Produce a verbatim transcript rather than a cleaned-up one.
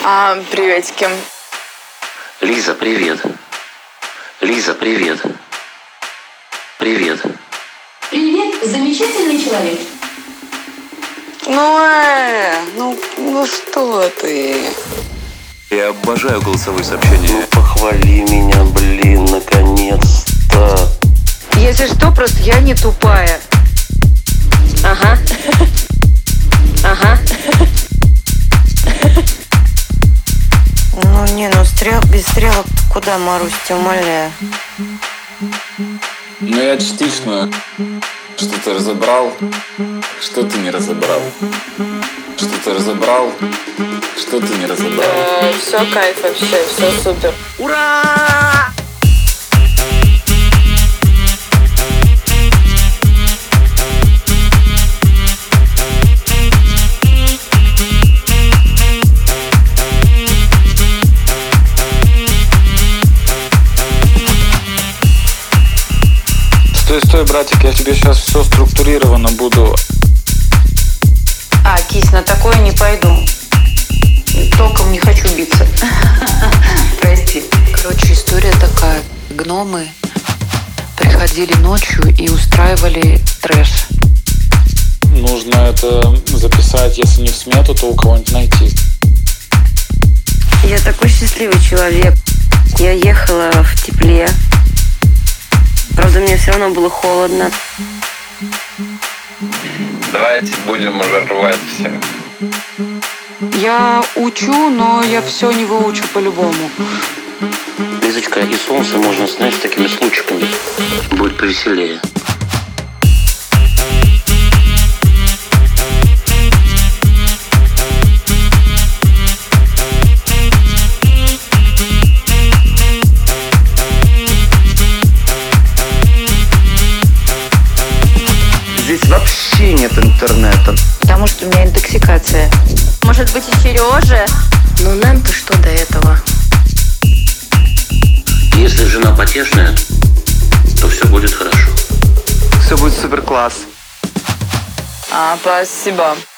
А, приветики. Лиза, привет. Лиза, привет. Привет. Привет, замечательный человек. Ну, э, ну, ну что ты? Я обожаю голосовые сообщения. Ну похвали меня, блин, наконец-то. Если что, просто я не тупая. Ага. Ага. Ну не, ну стрел, без стрелок куда, Марусь, тебя умоляю. Ну я частично что-то разобрал, что ты не разобрал. Что-то разобрал, что ты не разобрал. Э, все кайф вообще, все супер. Ура! Стой, стой, братик, я тебе сейчас все структурированно буду. А, кись, на такое не пойду. Током не хочу биться. Прости. Короче, история такая. Гномы приходили ночью и устраивали трэш. Нужно это записать, если не в смету, то у кого-нибудь найти. Я такой счастливый человек. Я ехала в тепле. Правда, мне все равно было холодно. Давайте будем уже рвать все. Я учу, но я все не выучу по-любому. Лизочка, и солнце можно, знаешь, такими случками. Будет повеселее. Здесь вообще нет интернета. Потому что у меня интоксикация. Может быть, и Сережа? Ну нам-то что до этого? Если жена потешная, то все будет хорошо. Все будет супер класс. А, спасибо.